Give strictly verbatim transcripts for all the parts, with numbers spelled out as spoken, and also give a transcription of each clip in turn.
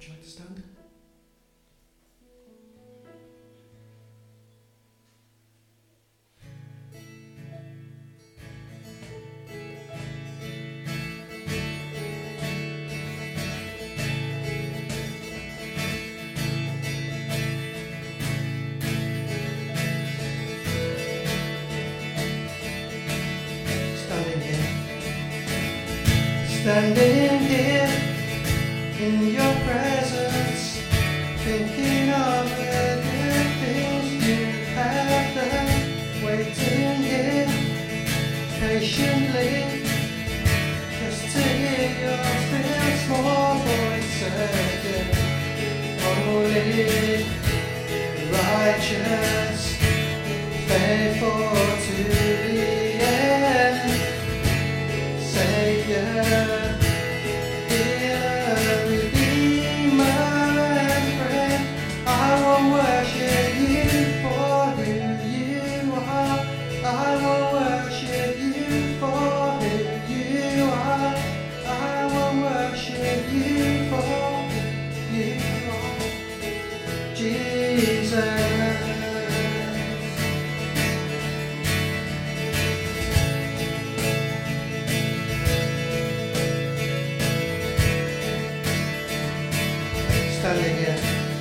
Would you like to stand? Standing here in your presence, thinking of the good things you have done, waiting here patiently, just to hear your still small voice saying, holy, righteous, faithful to the end, Savior. Standing here,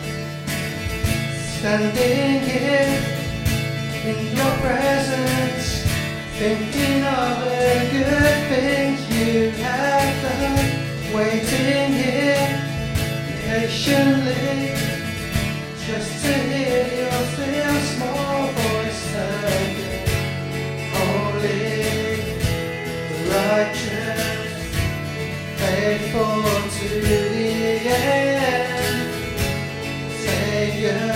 standing here in your presence, thinking of the good things you have done, waiting here patiently, just to hear your still small voice saying, holy, righteous, faithful to the end, Savior,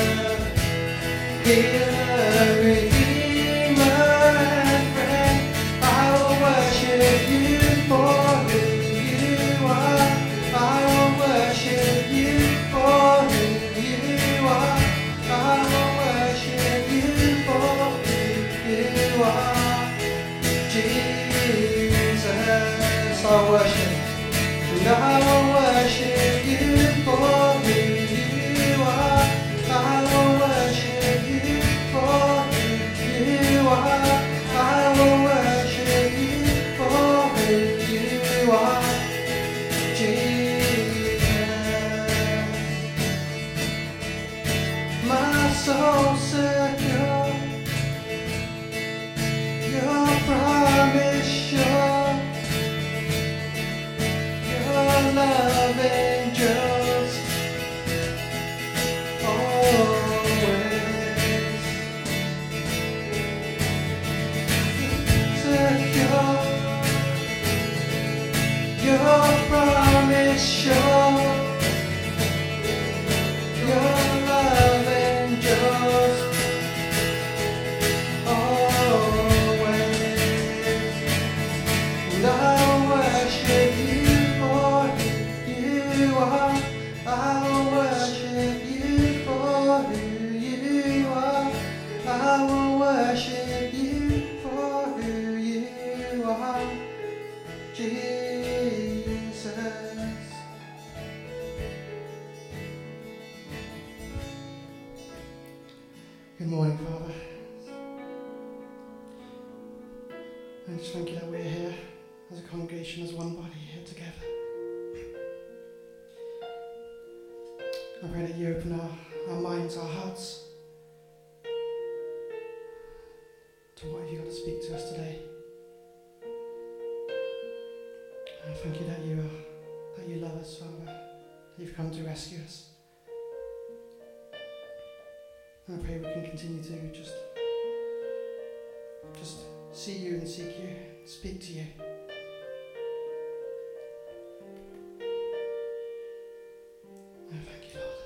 healer, Redeemer, and friend. I will worship you for who you are. I will worship you for who you are. I will worship you for who you are. Jesus, I worship. And I will worship you for who you are. I will worship you for who you are. I will worship you for who you are. Jesus, my soul secure, your promise sure, your love endures always. Secure, your promise sure, your love endures always. And I worship you for who you are. I will worship you for who you are. I will worship you for who you are, Jesus. Good morning, Father. I just thank you that we're here as a congregation, as one body here together. I pray that you open our, our minds, our hearts to what you've got to speak to us today. I thank you that you are, that you love us, Father, that you've come to rescue us. And I pray we can continue to just, just see you and seek you, speak to you. I thank you, Lord.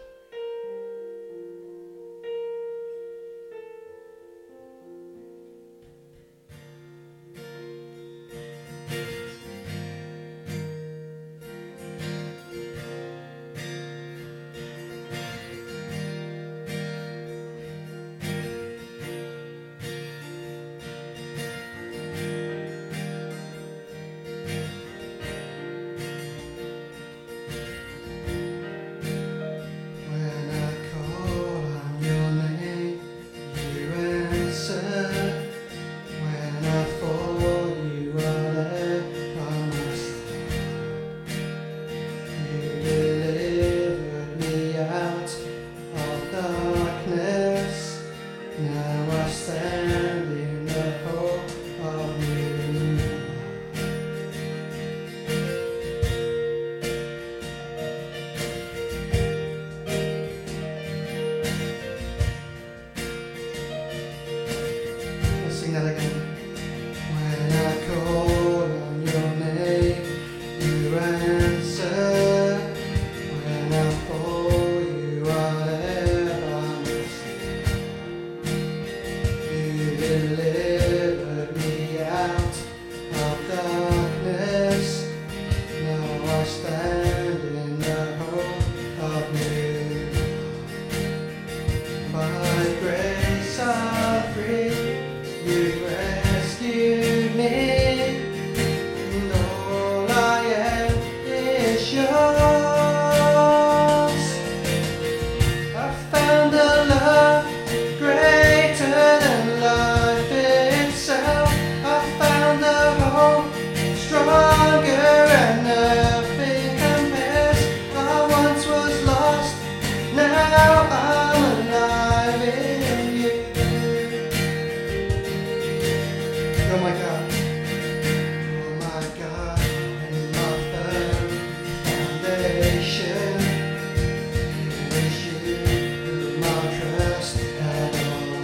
answer when I call you whatever must. You delivered me out of darkness. Now I stand in the hope of you. By grace I'm free. You rescued me. Oh my God, oh my God, and my firm foundation is you, my trust at all.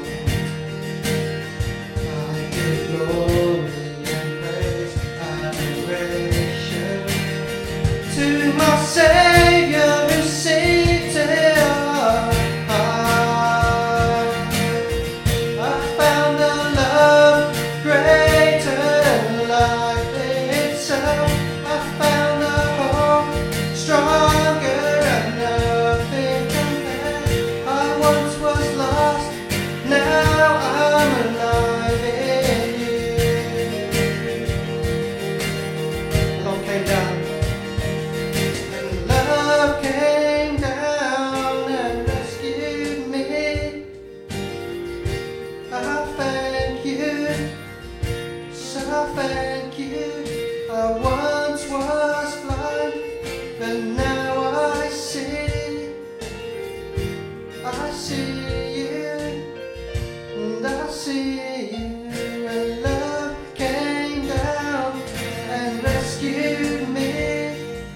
I give glory and praise, adoration to my Savior who seated on high. I found a love greater than life itself. I found a hope stronger and nothing compares. I once was lost, now I'm alive in you. Love came down, and love came down and rescued me. I thank you. I thank you. I once was blind, but now I see. I see you, and I see you. And love came down and rescued me.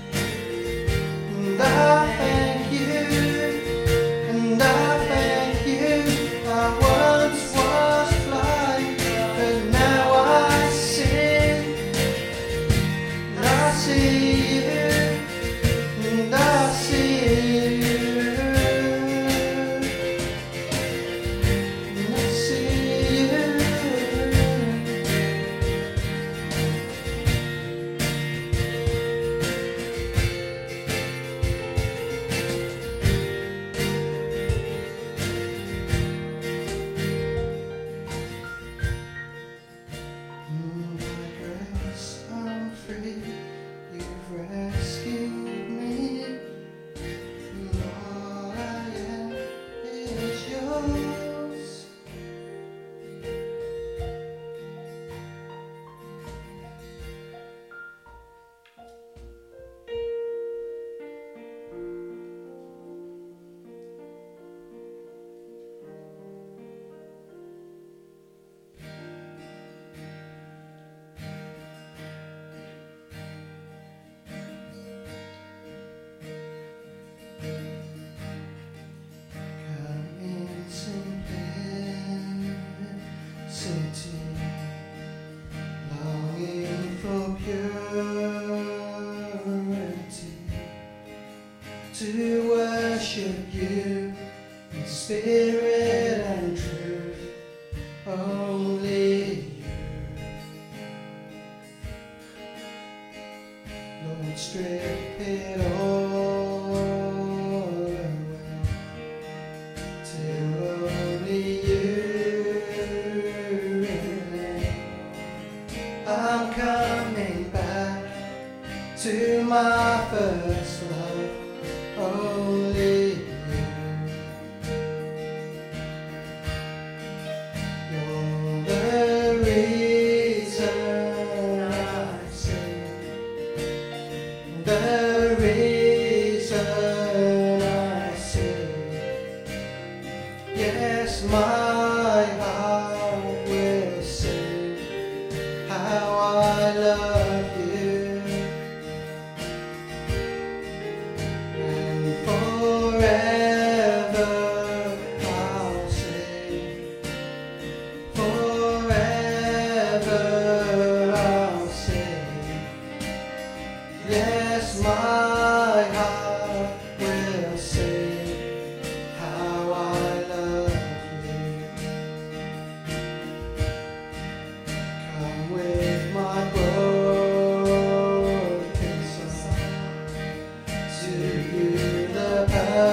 And I thank you, and I thank you. I once was blind, but now I I see you, and I see you, and I see you. By grace I'm free. You've rescued me, and all I am is yours. Longing for purity, to worship you in spirit and truth, only you. Lord, strip it all away, till only you remain. I'm coming back to my first love, only you. You're the reason I sing, the reason I sing. Yes, my heart will sing how I love you, and forever I'll sing, forever I'll sing. Yeah. Yes, my heart will sing how I love you. Come with my broken song to you, the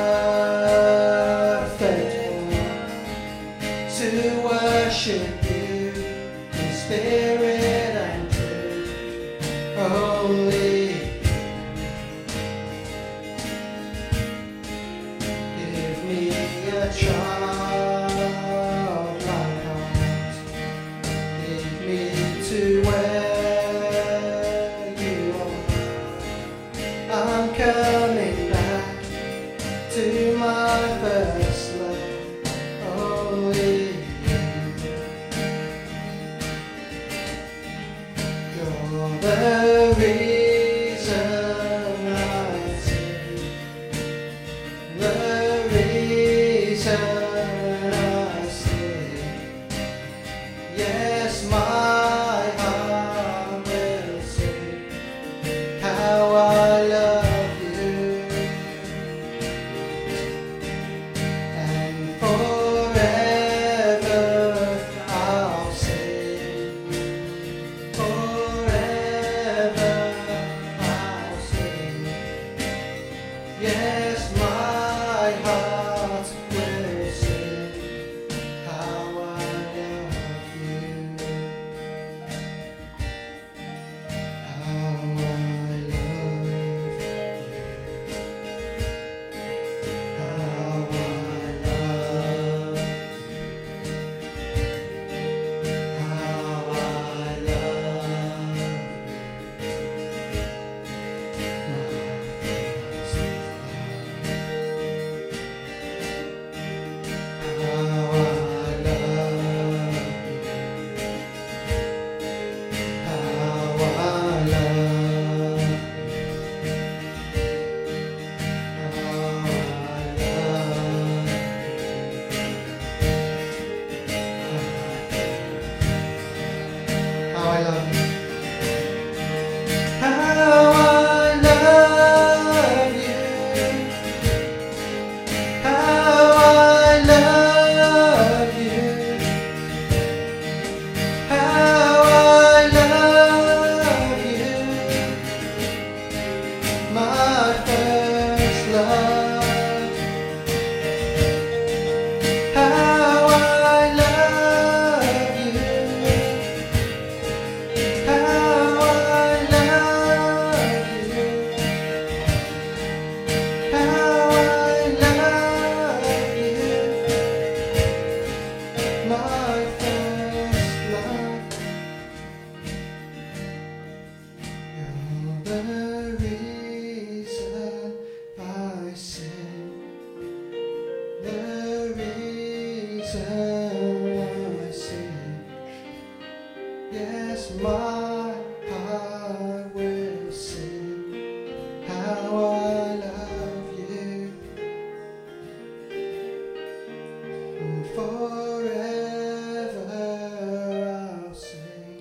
perfect one, to worship you in spirit and truth. Only give me a childlike heart. Lead me to where you are. I'm coming back to my first love. Only you're the reason I sing, the reason I sing. Yes, my heart will sing how I love you, and forever I'll sing. Forever I'll sing. Yes, my heart will sing how I love you, how I love you, how I love, how I love. How I love you. How I love you. How I love you. How I love you. My first love. How I love you. How I love you, how I love you, my first love. You're the reason I sing, the reason I sing. Yes, my heart will sing how I love you, and forever I'll sing,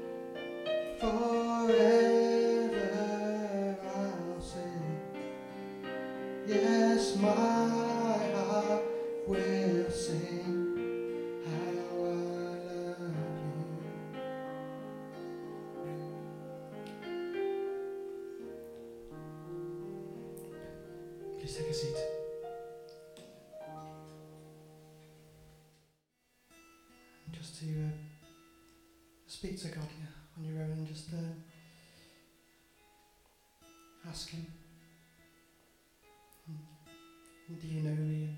forever I'll sing. Yes, my heart will sing how I love you. Please take a seat. Just to uh, speak to God on your own and just uh, ask Him, do you know me?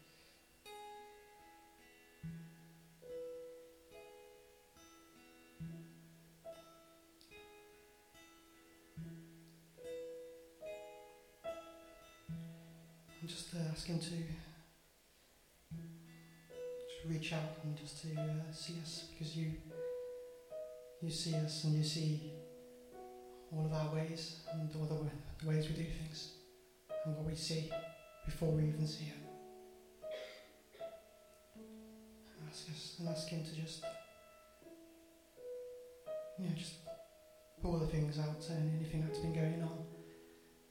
And just uh, ask Him to just reach out and just to uh, see us, because you you see us and you see all of our ways and all the, w- the ways we do things and what we see before we even see it. And ask us and ask Him to just, you know, just pull the things out and anything that's been going on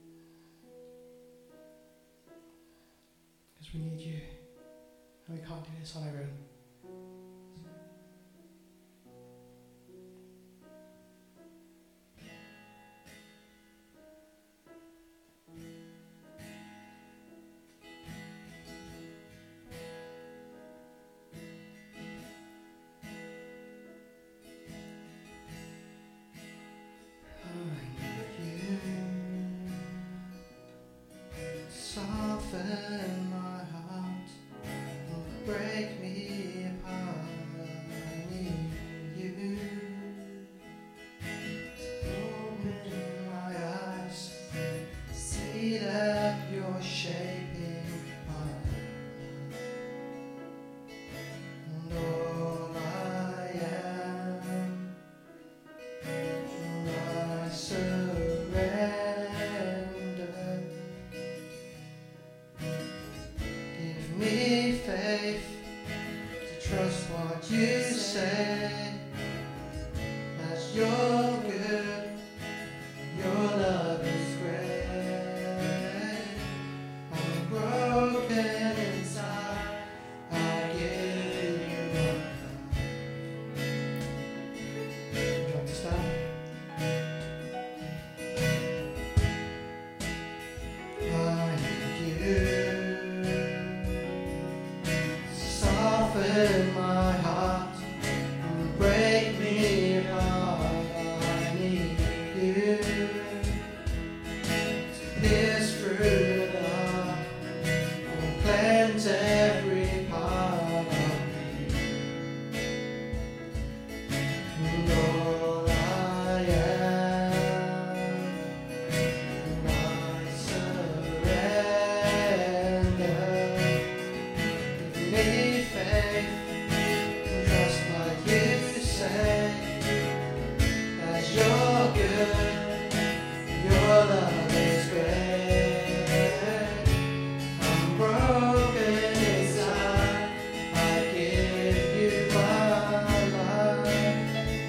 We need you. And we can't do this on our own. Soften my heart, break me apart. I need you. Open my eyes, see that you're shaping my life. And all I am, I surrender. Give me faith to trust what you say, that you're good, your love is great. I'm broken inside, I give you my life. Would you like to stand? I need you. Soften my heart and break me apart. I need you to pierce through the dark and cleanse every part of me. And all I am, and I surrender. Give me faith, trust what you say, that you're good, your love is great. I'm broken inside, I give you my life.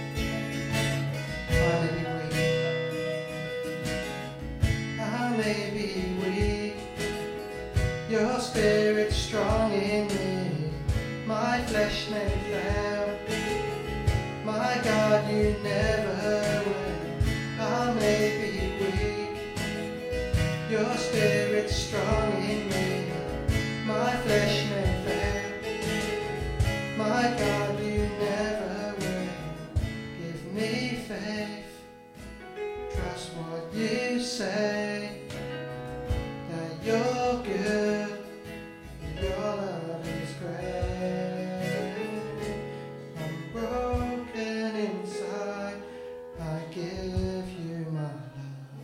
I may be weak, I may be weak, your spirit's strong in me. My flesh may fail, my God, you never will. I may be weak, your spirit's strong in me. My flesh may fail, my God, you never will. Give me faith, trust what you say, that you're good. Your love is great. I'm broken inside, I give you my love.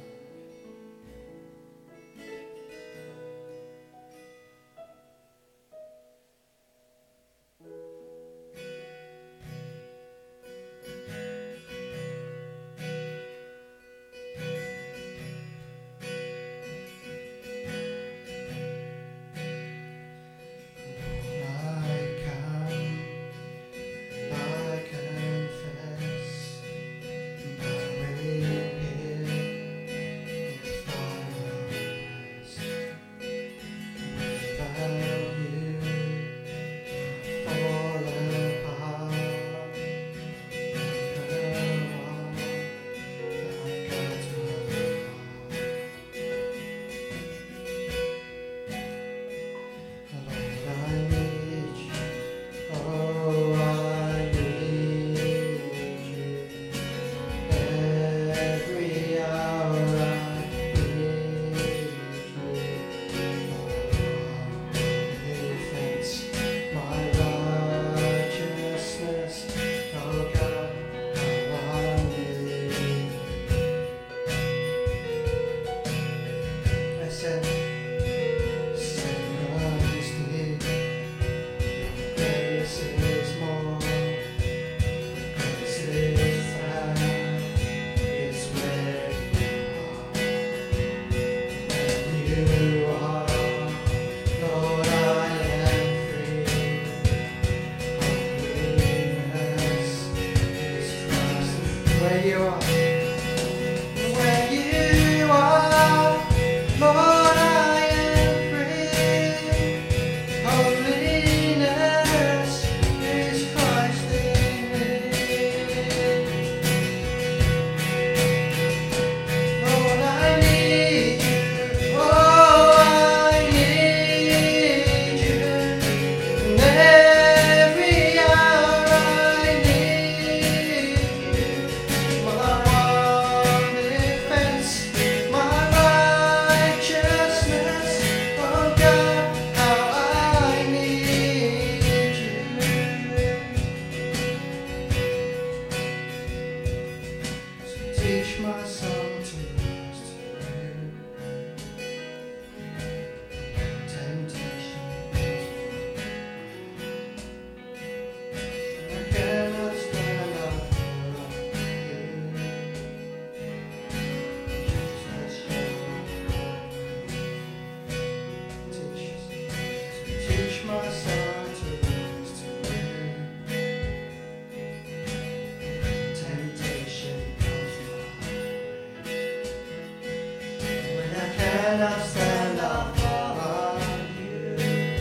I'll stand up for you.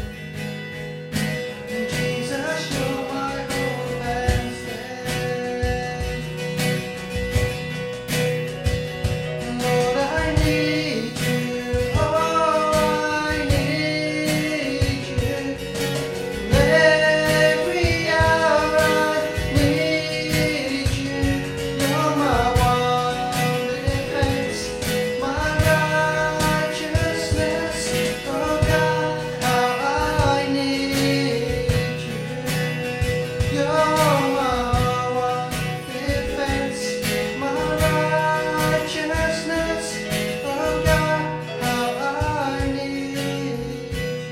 Jesus, you're my hope and strength. Lord, I need you, oh, I need you. Every hour I need you. You're my one defense, my righteousness. Oh God, how I need you. You're my one defense, my righteousness. Oh God, how I need you.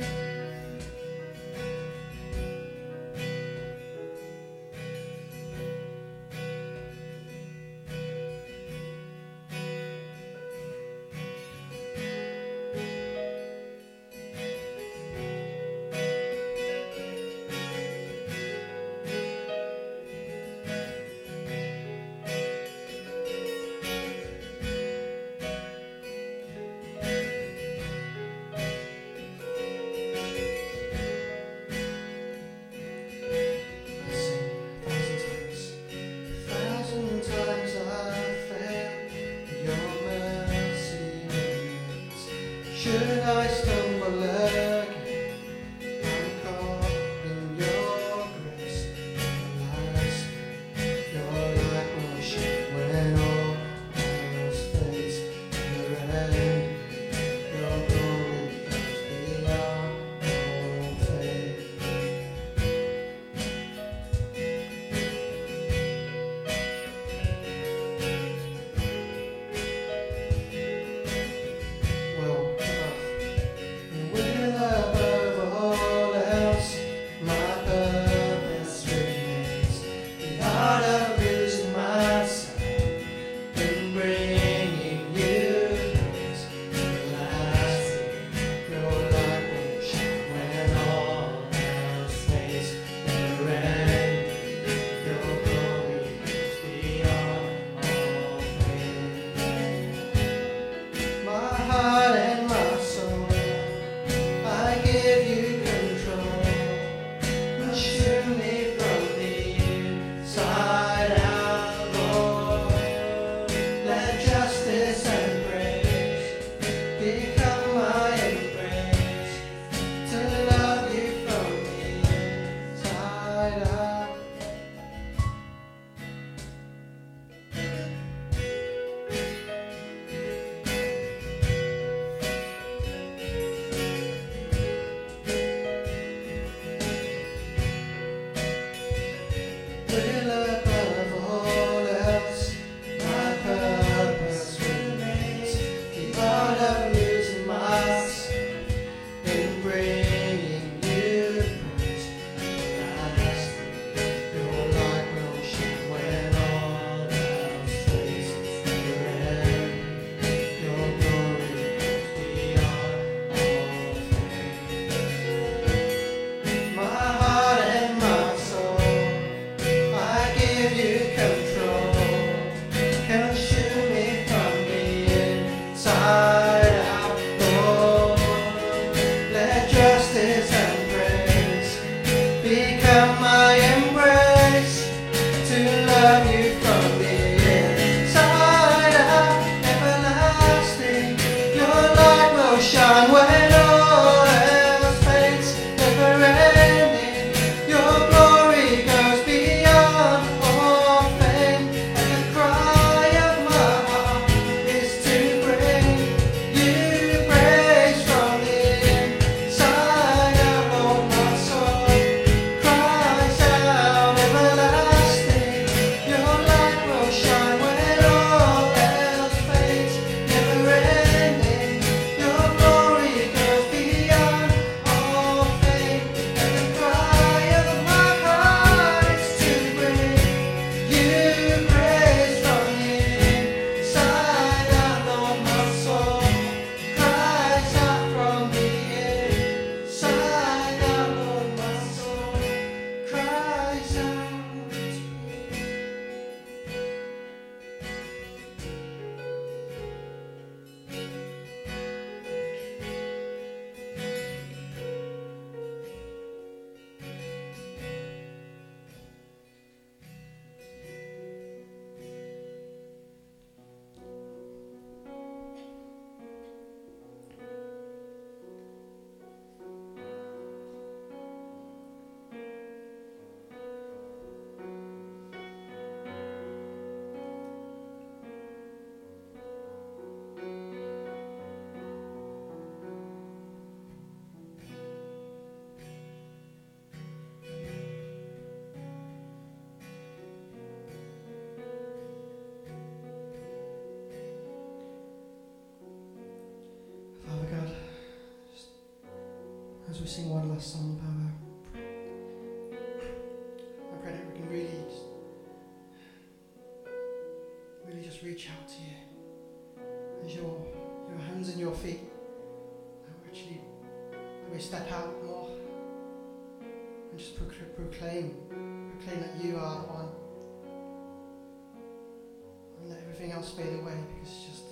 Thousand times I failed, your mercy remains. Should I stumble again, I'm caught in your grace. Alas, your light will shine when all else fades. Your end, your glory comes beyond all faith. Well, enough. When as we sing one last song, Father, I pray that we can really, just, really just reach out to you as your your hands and your feet. That we actually that we step out more and just procl- proclaim, proclaim that you are the one, and let everything else fade away, because it's just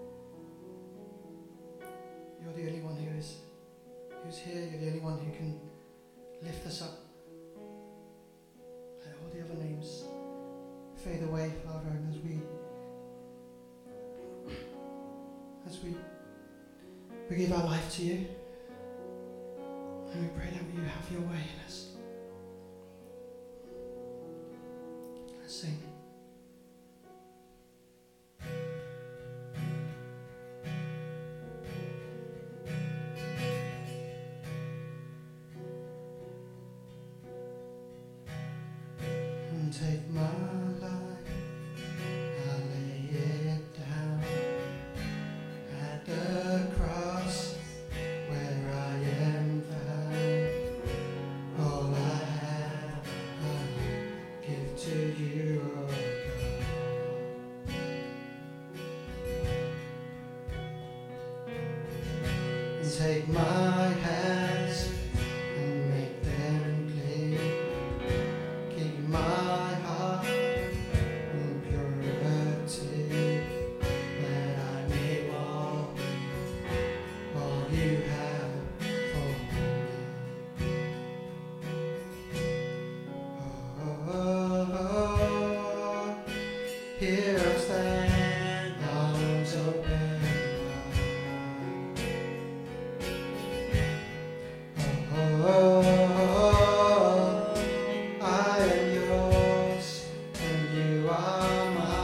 you're the only one who is. Who's here, you're the only one who can lift us up. Let all the other names fade away, Father, and as we as we we give our life to you, and we pray that you have your way in us. Let's sing. Take my life, I lay it down at the cross where I am found. All I have, I give to you, oh God. And take my hands and make them clean. Keep my here I stand, arms open wide. Oh, I am yours and you are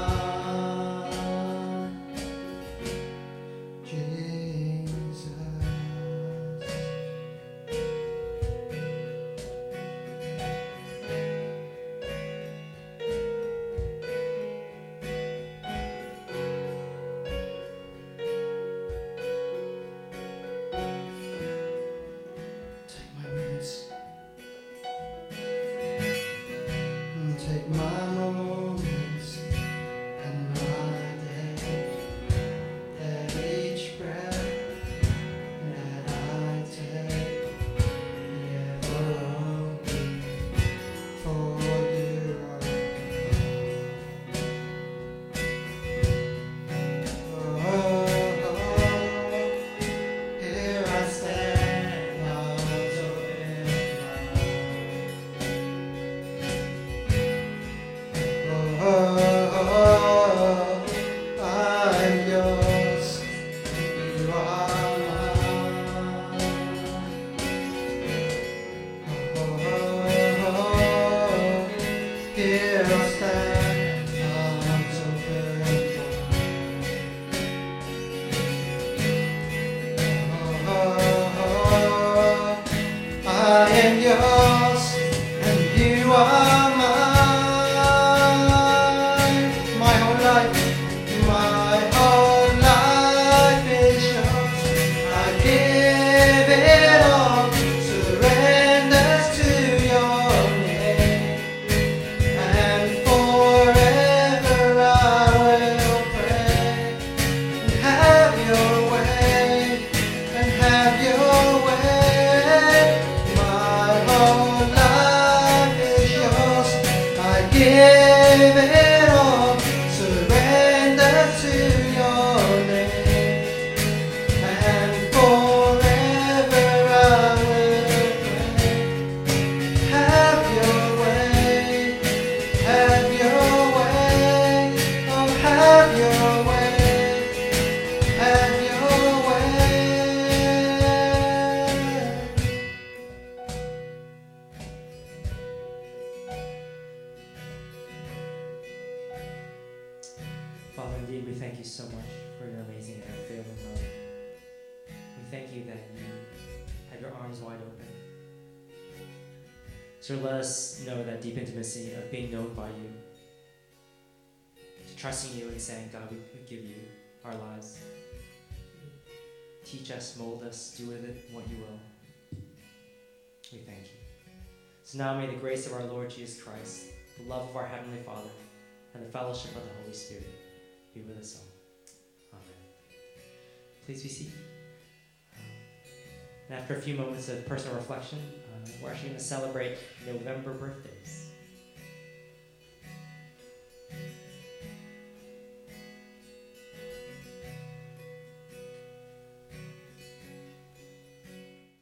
mine, Jesus. Take my moments and my day, that each breath that I take, ever only for you. Oh, oh, here I stand, arms open wide. Oh, I'm yours, you are mine. Oh, here I stand, arms open wide. Oh, I am yours, and you are mine. My whole life, my whole life is yours. I give it all, surrender to your name, and forever I will pray. And have your way, and have your way. My whole life is yours. I give it all, surrender to your name, and forever I will pray. Have your way, have your way, oh have your way, have your way. Father, indeed, we thank you so much for your amazing and unfailing love. We thank you that you have your arms wide open. So let us know that deep intimacy of being known by you, to trusting you and saying, God, we, we give you our lives. Teach us, mold us, do with it what you will. We thank you. So now may the grace of our Lord Jesus Christ, the love of our Heavenly Father, and the fellowship of the Holy Spirit be with us all. Amen. Please be seated. And after a few moments of personal reflection, uh, we're actually going to celebrate November birthdays.